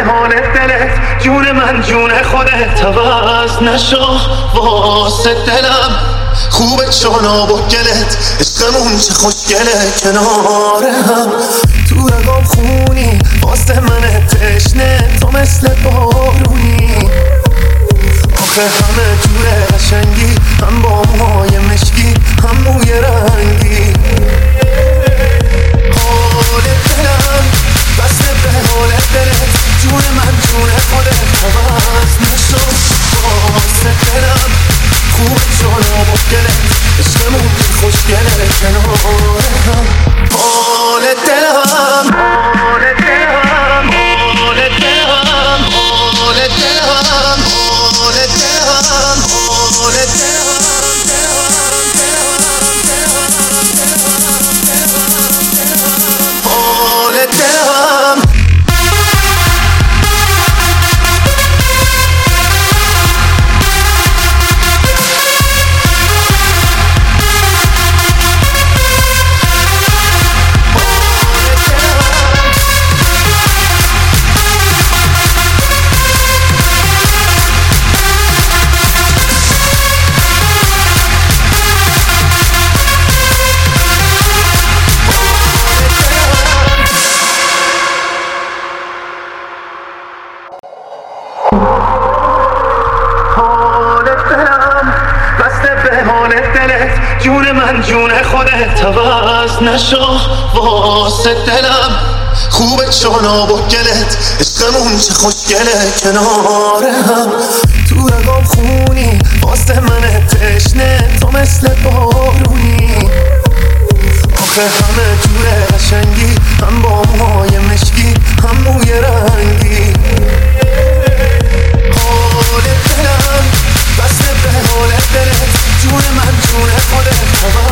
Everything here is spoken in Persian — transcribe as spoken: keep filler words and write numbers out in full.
حال دلت، جون من جون خودت. عوض نشو واسه دلم، خوبه چانا و گلت، عشقمون چه خوشگله کنار هم. تو رگام خونی واسه من تشنه، تو مثل بارونی. آخه همه جوره قشنگی، هم با موهای مشکی هم موی رنگی. حال دلم بسته به حال دلت، جون من جون خودت. عوض نشو واسه دلم، خوب جانا و گلت، عشقمون که خوشگله کنار هم. حال دلم حال دلم حال دلم حال دلم حال دلم حال دلم حال دلم. حال دلم بسته به حال دلت، جون من جون خودت. عوض نشو واسه دلم، خوبه چانا و گلت، عشقمون چه خوشگله کنار هم. تو رگام خونی واسه من تشنه، تو مثل بارونی. آخه همه جوره قشنگی، هم با موهای مشکی هم موی رنگی. حال دلم بسته به حال دلت، جون من جون خودت.